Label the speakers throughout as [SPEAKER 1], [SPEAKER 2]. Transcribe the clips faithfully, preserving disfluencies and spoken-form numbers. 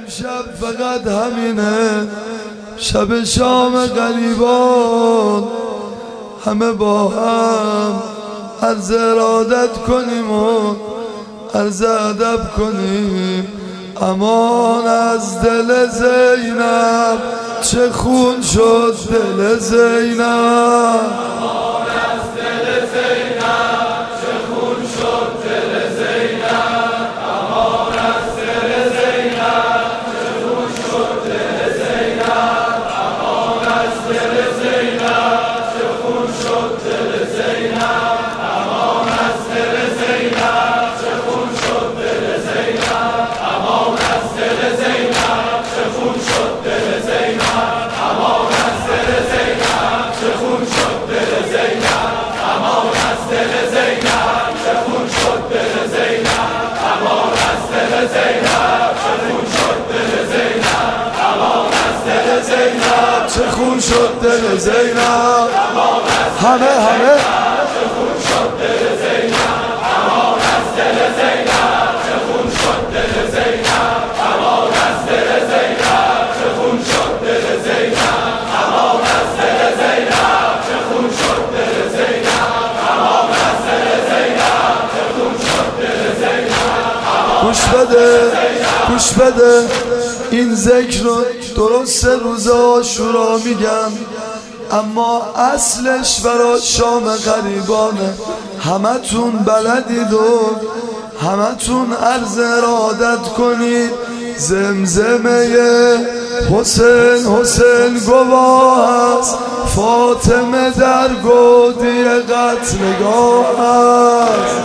[SPEAKER 1] امشب فقط همینه، شب شام غریبان، همه با هم عرض ارادت کنیم و عرض ادب کنیم. امان از دل زینب، چه خون شد دل زینب.
[SPEAKER 2] امان از دل زینب، چه خون شد دل زینب. امان از دل زینب، چه خون شد دل زینب. امان از دل زینب، چه خون شد دل زینب. امان از دل زینب، چه خون شد دل زینب. امان از دل زینب، چه خون شد دل زینب. امان از دل زینب، چه خون شد دل زینب. امان از دل زینب، چه خون شد دل زینب. امان از دل زینب، چه خون شد دل زینب. امان از دل زینب،
[SPEAKER 1] چه خون شد دل زینب. همه همه
[SPEAKER 2] چه خون شد دل زینب. امان از دل زینب، چه خون شد دل زینب. امان از دل زینب، چه خون شد دل زینب. امان از دل زینب، چه خون شد دل زینب. امان از دل زینب، چه خون شد دل زینب.
[SPEAKER 1] گوش بده گوش بده این ذکر رو درست روز عاشورا میگن، اما اصلش برا شام غریبانه. همه تون بلدید و همه تون عرض ارادت کنید. زمزمه حسین حسین گواه است، فاطمه در گودی قتلگاه است.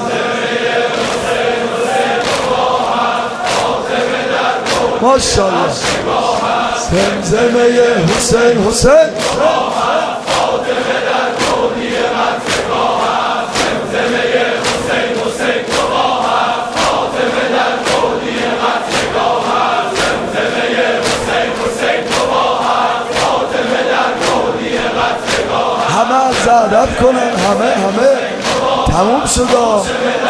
[SPEAKER 1] ماشاءالله زمزمه حسین حسین
[SPEAKER 2] فاطمه در گودی قتلگاه است. زمزمه حسین حسین گواه است. فاطمه در گودی قتلگاه است. زمزمه حسین حسین گواه است. فاطمه در گودی قتلگاه است.
[SPEAKER 1] همه عرض ادب کنن، همه همه تموم شد.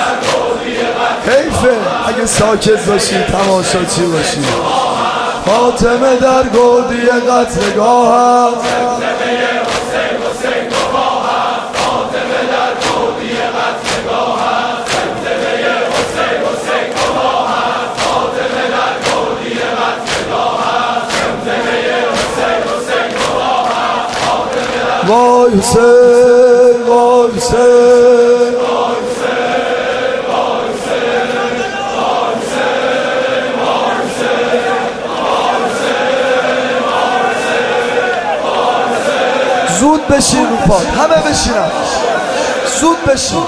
[SPEAKER 1] حیفه اگه ساکت باشی تماشاچی باشی. فاطمه در گودی قتلگاه است.
[SPEAKER 2] زمزمه حسین حسین گواه است. فاطمه در گودی قتلگاه است. زمزمه حسین حسین گواه است. فاطمه در گودی قتلگاه است. زمزمه حسین حسین گواه است. فاطمه در
[SPEAKER 1] وای حسین وای حسین. زود بشین رو پاد، همه بشینن، زود بشین.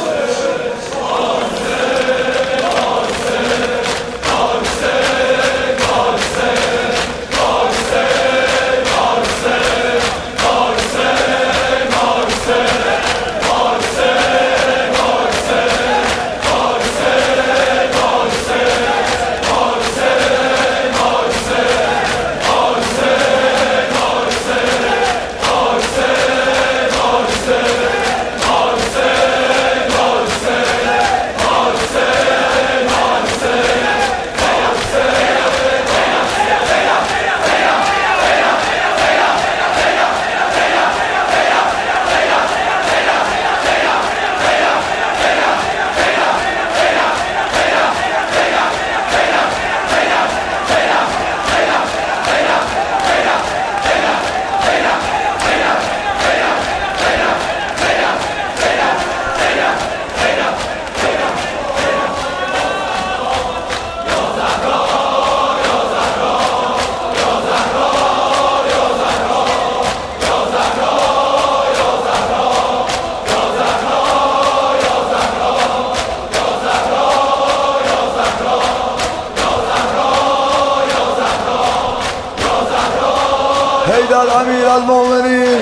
[SPEAKER 1] حیدر امیرالمومنین،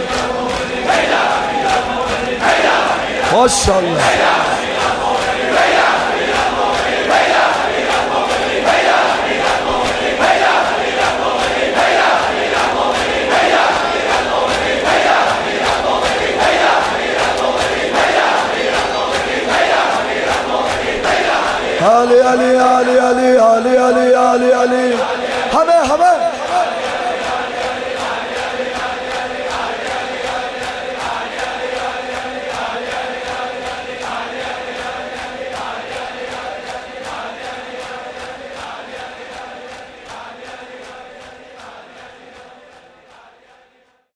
[SPEAKER 1] ماشاءالله. علی علی علی علی علی علی علی علی همه همه